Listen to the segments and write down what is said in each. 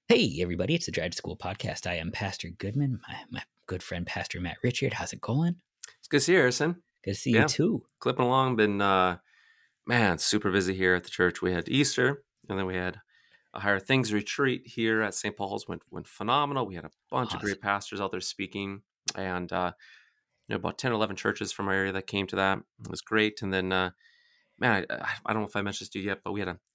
Hey, everybody, it's the Drive to School podcast. I am Pastor Goodman, my good friend, Pastor Matt Richard. How's it going? It's good to see you, Harrison. Good to see you Yeah, too. clipping along. Been man, super busy here at the church. We had Easter, and then we had a Higher Things retreat here at St. Paul's. Went phenomenal. We had a bunch of great Awesome. pastors out there speaking, and about 10 or 11 churches from our area that came to that. It was great. And then, man, I don't know if I mentioned this to you yet, but we had a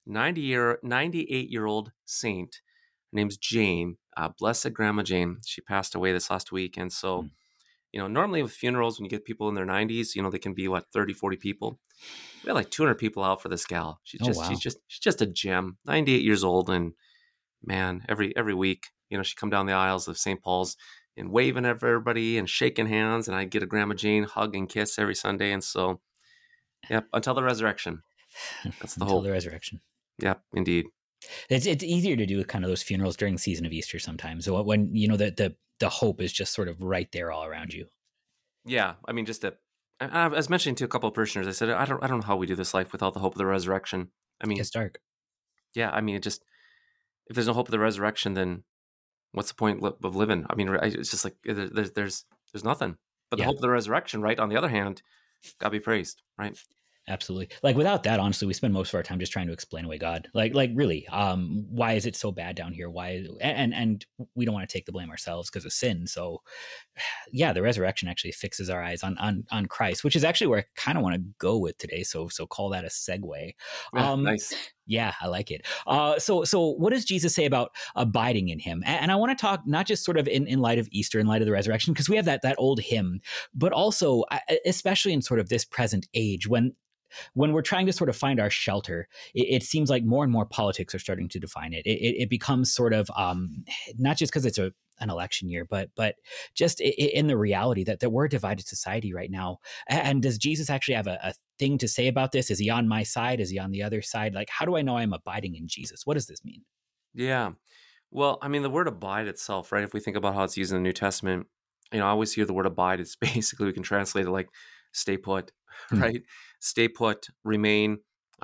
98-year-old saint. Her name's Jane. Blessed Grandma Jane. She passed away this last week, and so. Mm. Normally with funerals, when you get people in their 90s, they can be 30, 40 people. We had like 200 people out for this gal. She's Oh, just, she's wow. just, she's just a gem. 98 years old, and man, every week, she come down the aisles of St. Paul's and waving at everybody and shaking hands, and I get a Grandma Jane hug and kiss every Sunday, and so, yep, until the resurrection. That's the Until hope. the resurrection. Yep, indeed. It's easier to do kind of those funerals during the season of Easter sometimes. So when you know the hope is just sort of right there all around you. Yeah, I mean, I was mentioning to a couple of parishioners, I said, I don't know how we do this life without the hope of the resurrection. I It mean, gets dark. yeah, I mean, if there's no hope of the resurrection, then what's the point of living? I mean, it's just like there's nothing. But the Yeah. hope of the resurrection, right? On the other hand, God be praised, right? Absolutely. Like without that, honestly, we spend most of our time just trying to explain away God. Like really, why is it so bad down here? Why? And we don't want to take the blame ourselves because of sin. So, yeah, the resurrection actually fixes our eyes on Christ, which is actually where I kind of want to go with today. So call that a segue. Yeah, Um, nice. yeah, I like it. So what does Jesus say about abiding in Him? And I want to talk not just sort of in light of Easter, in light of the resurrection, because we have that old hymn, but also especially in sort of this present age when we're trying to sort of find our shelter, it seems like more and more politics are starting to define it. It becomes sort of not just because it's an election year, but just in the reality that we're a divided society right now. And does Jesus actually have a thing to say about this? Is he on my side? Is he on the other side? Like, how do I know I'm abiding in Jesus? What does this mean? Yeah. Well, I mean, the word abide itself, right? If we think about how it's used in the New Testament, I always hear the word abide. It's basically, we can translate it like stay put, Hmm. right? Stay put, remain.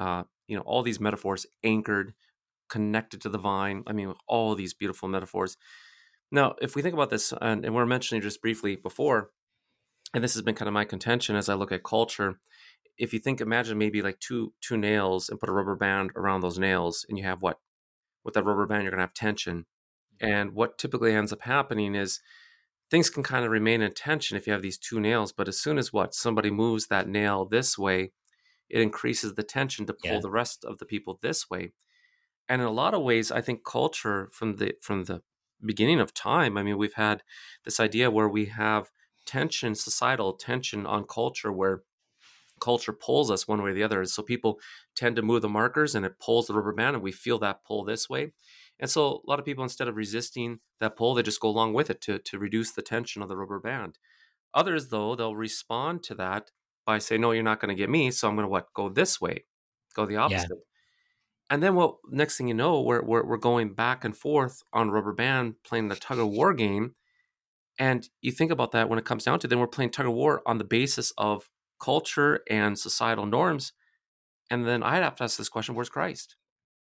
All these metaphors, anchored, connected to the vine. I mean, all these beautiful metaphors. Now, if we think about this, and we're mentioning just briefly before, and this has been kind of my contention as I look at culture. If you imagine maybe like two nails and put a rubber band around those nails, and you have what? With that rubber band, you're going to have tension. And what typically ends up happening is things can kind of remain in tension if you have these two nails. But as soon as somebody moves that nail this way, it increases the tension to pull Yeah. the rest of the people this way. And in a lot of ways, I think culture from the beginning of time, I mean, we've had this idea where we have tension, societal tension on culture, where culture pulls us one way or the other. So people tend to move the markers and it pulls the rubber band, and we feel that pull this way. And so a lot of people, instead of resisting that pull, they just go along with it to reduce the tension of the rubber band. Others, though, they'll respond to that by saying, no, you're not going to get me. So I'm going to go this way, go the Yeah. opposite. And then next thing you know, we're going back and forth on rubber band, playing the tug of war game. And you think about that when it comes down to it, then we're playing tug of war on the basis of culture and societal norms. And then I'd have to ask this question: where's Christ?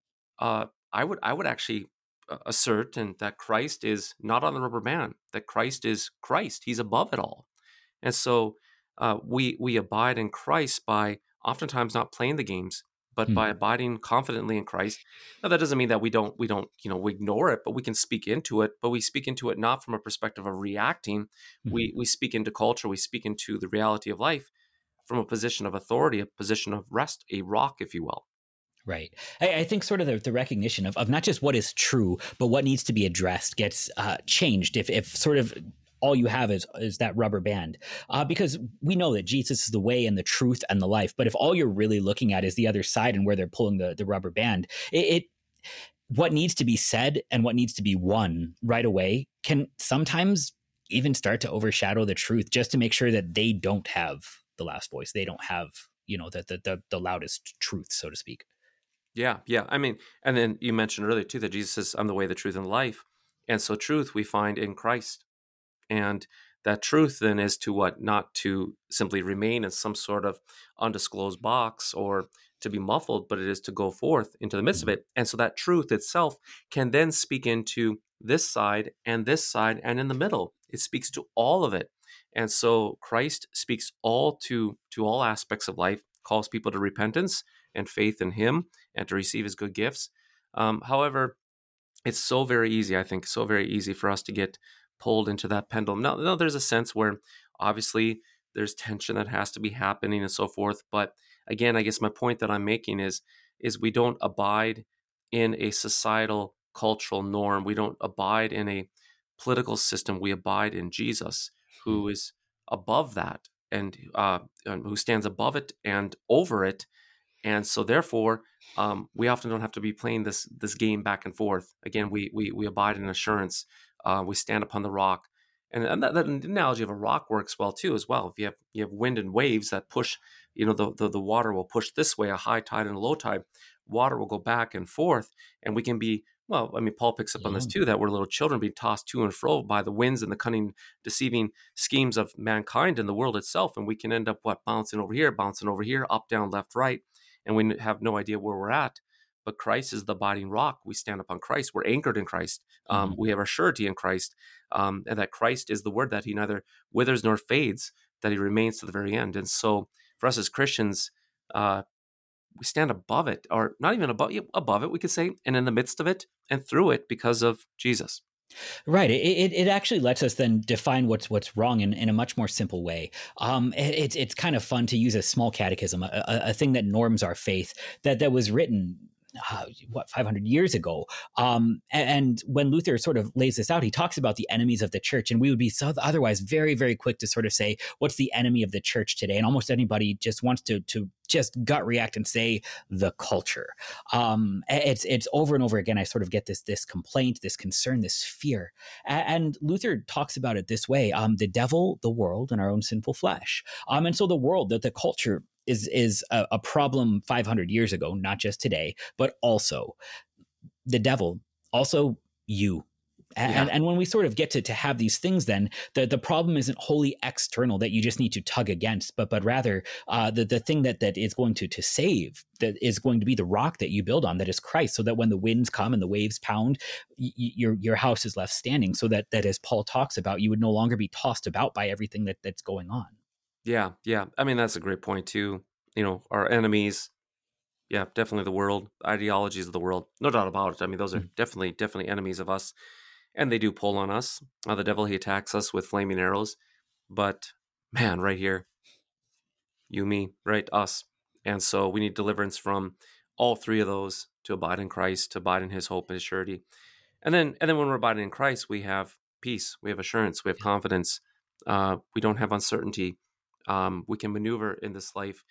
I would actually assert and that Christ is not on the rubber band. That Christ is Christ. He's above it all. And so we abide in Christ by oftentimes not playing the games, but Hmm. by abiding confidently in Christ. Now that doesn't mean that we don't we ignore it, but we can speak into it. But we speak into it not from a perspective of reacting. Hmm. We speak into culture. We speak into the reality of life from a position of authority, a position of rest, a rock, if you will. Right. I think sort of the recognition of not just what is true, but what needs to be addressed gets changed if sort of all you have is that rubber band, because we know that Jesus is the way and the truth and the life. But if all you're really looking at is the other side and where they're pulling the rubber band, it what needs to be said and what needs to be won right away can sometimes even start to overshadow the truth, just to make sure that they don't have the last voice. They don't have the loudest truth, so to speak. Yeah, yeah. I mean, and then you mentioned earlier too that Jesus says, "I'm the way, the truth, and the life." And so, truth we find in Christ, and that truth then is to what? Not to simply remain in some sort of undisclosed box or to be muffled, but it is to go forth into the midst of Mhm. it. And so that truth itself can then speak into this side and in the middle. It speaks to all of it. And so Christ speaks all to all aspects of life, calls people to repentance and faith in him and to receive his good gifts. However, it's so very easy, I think, so very easy for us to get pulled into that pendulum. Now, no, there's a sense where obviously there's tension that has to be happening and so forth. But again, I guess my point that I'm making is we don't abide in a societal cultural norm. We don't abide in a political system. We abide in Jesus, Mhm. who is above that and who stands above it and over it, and so therefore we often don't have to be playing this game back and forth. Again, we abide in assurance. We stand upon the rock, and that analogy of a rock works well too as well. If you have wind and waves that push, the water will push this way, a high tide and a low tide, water will go back and forth, and we can be, well, I mean, Paul picks up on this Yeah. too, that we're little children being tossed to and fro by the winds and the cunning, deceiving schemes of mankind and the world itself. And we can end up bouncing over here, up, down, left, right, and we have no idea where we're at. But Christ is the abiding rock. We stand upon Christ. We're anchored in Christ. Mhm. We have our surety in Christ, and that Christ is the word that he neither withers nor fades, that he remains to the very end. And so, for us as Christians, uh, we stand above it, or not even above it, we could say, and in the midst of it and through it because of Jesus. Right. It actually lets us then define what's wrong in a much more simple way. It's kind of fun to use a small catechism, a thing that norms our faith that was written. 500 years ago, and when Luther sort of lays this out, he talks about the enemies of the church, and we would be so otherwise very, very quick to sort of say, what's the enemy of the church today? And almost anybody just wants to just gut react and say the culture. It's over and over again. I sort of get this complaint, this concern, this fear, and Luther talks about it this way: the devil, the world, and our own sinful flesh. And so the world, that the culture is a problem 500 years ago, not just today, but also the devil, also you. Yeah, And when we sort of get to have these things, then the problem isn't wholly external that you just need to tug against, but rather the thing that is going to save, that is going to be the rock that you build on, that is Christ, so that when the winds come and the waves pound, your house is left standing, so that as Paul talks about, you would no longer be tossed about by everything that's going on. yeah, yeah. I mean, that's a great point too. Our enemies. Yeah, definitely the world, ideologies of the world, no doubt about it. I mean, those are Mhm. definitely enemies of us, and they do pull on us. The devil, he attacks us with flaming arrows, but man, right here, you, me, right, us, and so we need deliverance from all three of those to abide in Christ, to abide in His hope and His surety, and then when we're abiding in Christ, we have peace, we have assurance, we have confidence. We don't have uncertainty. We can maneuver in this life.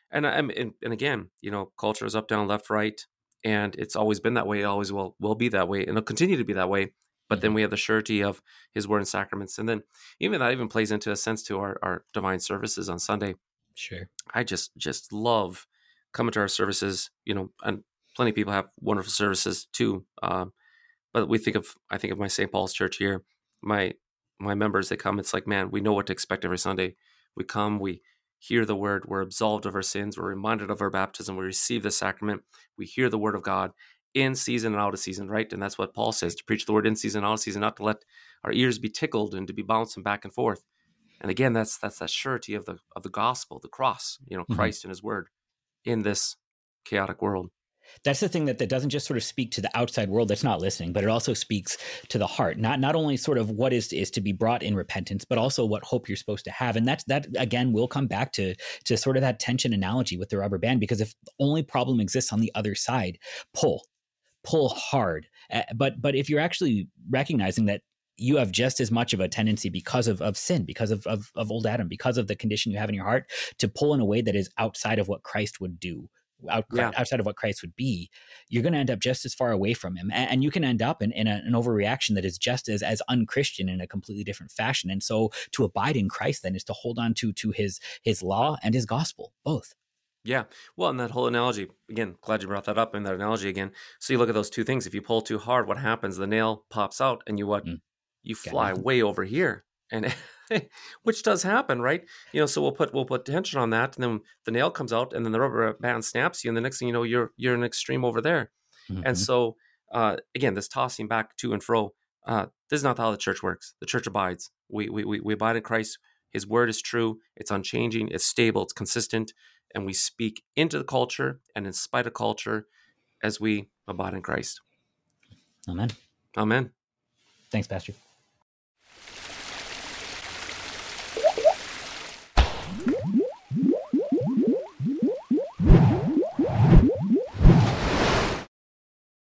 And again, culture is up, down, left, right, and it's always been that way. It always will be that way, and it'll continue to be that way. But then Mhm. we have the surety of His word and sacraments, and then even that even plays into a sense to our divine services on Sunday. Sure. I just love coming to our services. And plenty of people have wonderful services too. But I think of my St. Paul's Church here. My my members, they come. It's like, man, we know what to expect every Sunday. We come, we hear the word, we're absolved of our sins, we're reminded of our baptism, we receive the sacrament, we hear the word of God in season and out of season, right? And that's what Paul says, to preach the word in season, out of season, not to let our ears be tickled and to be bouncing back and forth. And again, that's that surety of the gospel, the cross, Mhm. Christ and His word in this chaotic world. That's the thing that doesn't just sort of speak to the outside world that's not listening, but it also speaks to the heart. Not only sort of what is to be brought in repentance, but also what hope you're supposed to have. And that again will come back to sort of that tension analogy with the rubber band, because if the only problem exists on the other side, pull hard. But if you're actually recognizing that you have just as much of a tendency, because of sin, because of old Adam, because of the condition you have in your heart, to pull in a way that is outside of what Christ would do, Yeah. outside of what Christ would be, you're going to end up just as far away from him. And you can end up in an overreaction that is just as unchristian in a completely different fashion. And so to abide in Christ then is to hold on to his law and his gospel, both. Yeah. Well, and that whole analogy, again, glad you brought that up in that analogy again. So you look at those two things. If you pull too hard, what happens? The nail pops out and you what? Mm, You got fly nothing. way over here. and which does happen, right? So we'll put tension on that, and then the nail comes out, and then the rubber band snaps you, and the next thing you know, you're an extreme over there. And Hmm. so again, this tossing back to and fro, this is not how the church works. The church abides. We abide in Christ. His word is true. It's unchanging. It's stable. It's consistent. And we speak into the culture and in spite of culture as we abide in Christ. Amen. Amen. Thanks, Pastor.